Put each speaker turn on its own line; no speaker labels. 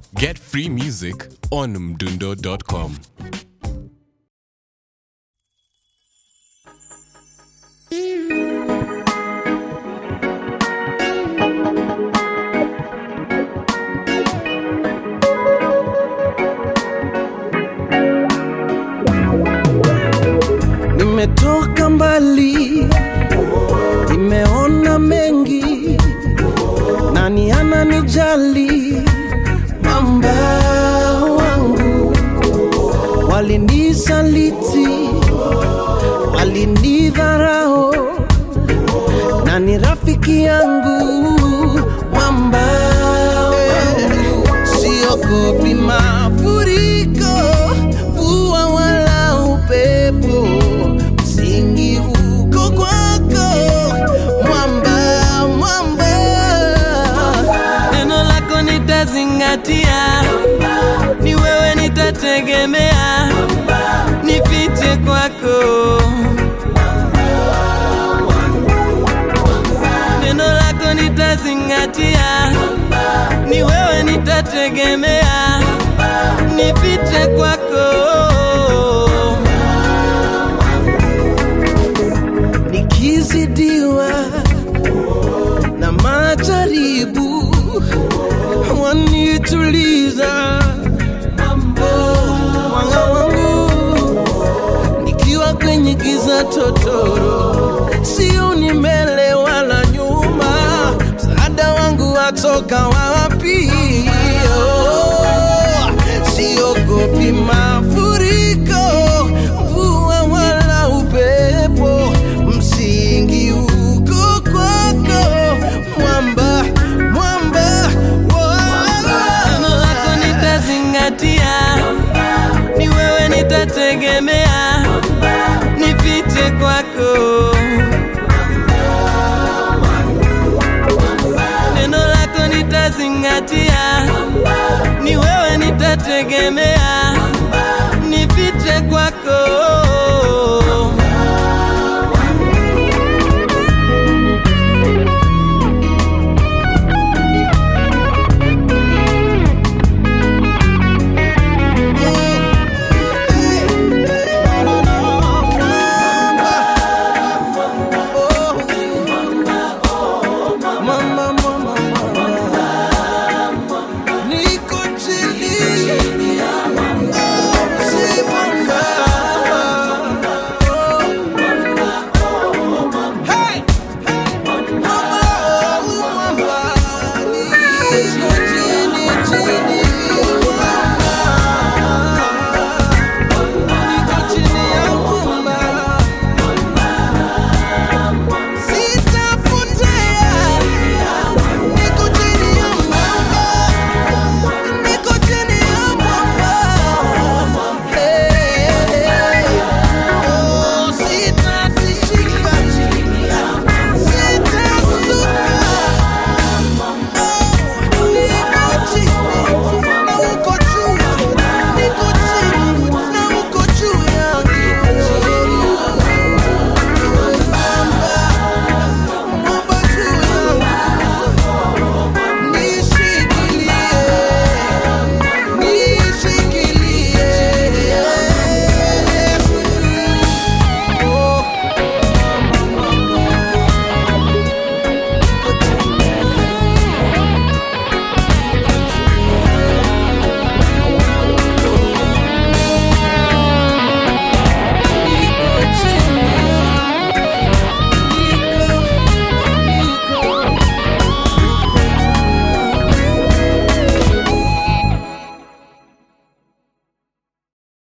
Get free music on mdundo.com.
Nimetoka mbali, nimeona mengi, nani ananijali? Mamba wangu walinisaliti, walinidharau, nani rafiki yangu? Mamba wangu, siogopi mafuriko, mvua wala upepo, msingi uko kwako. Mwamba, mwamba,
neno lako nitazingatia, ni wewe nitategemea, nifiche kwako. Neno lako nitazingatia, ni wewe nitategemea, nifiche kwako.
Nikizidiwa na majaribu, wanituliza mwanga wangu. Nikiwa kwenye giza totoro, sioni mbele wala nyuma, msaada wangu watoka wapi? Siogopi mafuriko, mvua wala upepo, msingi uko kwako. Mwamba, mwamba,
neno lako nitazingatia, ni wewe nitategemea, nifiche kwako. Neno lako nitazingatia, ni wewe nitategemea,